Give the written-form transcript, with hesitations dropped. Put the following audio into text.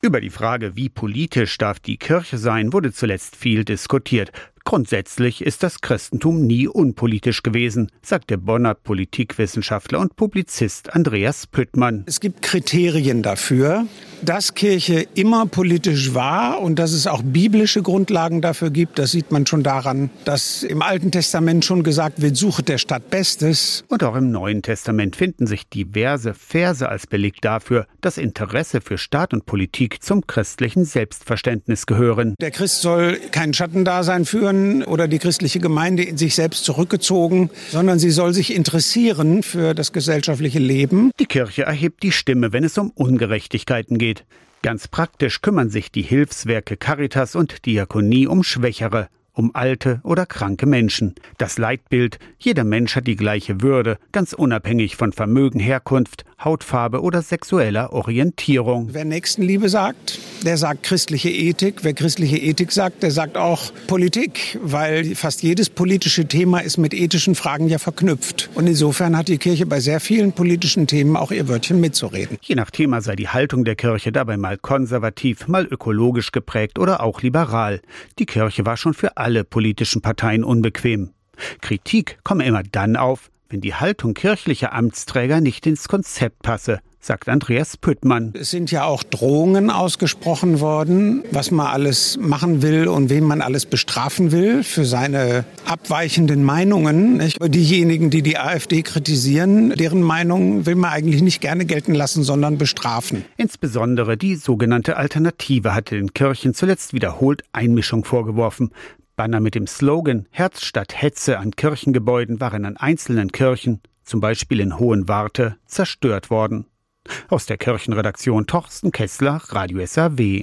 Über die Frage, wie politisch darf die Kirche sein, wurde zuletzt viel diskutiert. Grundsätzlich ist das Christentum nie unpolitisch gewesen, sagt der Bonner Politikwissenschaftler und Publizist Andreas Püttmann. Es gibt Kriterien dafür, dass Kirche immer politisch war und dass es auch biblische Grundlagen dafür gibt. Das sieht man schon daran, dass im Alten Testament schon gesagt wird, suchet der Stadt Bestes. Und auch im Neuen Testament finden sich diverse Verse als Beleg dafür, dass Interesse für Staat und Politik zum christlichen Selbstverständnis gehören. Der Christ soll kein Schattendasein führen oder die christliche Gemeinde in sich selbst zurückgezogen, sondern sie soll sich interessieren für das gesellschaftliche Leben. Die Kirche erhebt die Stimme, wenn es um Ungerechtigkeiten geht. Ganz praktisch kümmern sich die Hilfswerke Caritas und Diakonie um Schwächere, um alte oder kranke Menschen. Das Leitbild: Jeder Mensch hat die gleiche Würde, ganz unabhängig von Vermögen, Herkunft, Hautfarbe oder sexueller Orientierung. Wer Nächstenliebe sagt, der sagt christliche Ethik. Wer christliche Ethik sagt, der sagt auch Politik, weil fast jedes politische Thema ist mit ethischen Fragen ja verknüpft. Und insofern hat die Kirche bei sehr vielen politischen Themen auch ihr Wörtchen mitzureden. Je nach Thema sei die Haltung der Kirche dabei mal konservativ, mal ökologisch geprägt oder auch liberal. Die Kirche war schon für alle politischen Parteien unbequem. Kritik komme immer dann auf, wenn die Haltung kirchlicher Amtsträger nicht ins Konzept passe, sagt Andreas Püttmann. Es sind ja auch Drohungen ausgesprochen worden, was man alles machen will und wen man alles bestrafen will für seine abweichenden Meinungen. Diejenigen, die die AfD kritisieren, deren Meinung will man eigentlich nicht gerne gelten lassen, sondern bestrafen. Insbesondere die sogenannte Alternative hatte den Kirchen zuletzt wiederholt Einmischung vorgeworfen. Banner mit dem Slogan »Herz statt Hetze« an Kirchengebäuden waren an einzelnen Kirchen, zum Beispiel in Hohenwarte, zerstört worden. Aus der Kirchenredaktion Torsten Kessler, Radio SAW.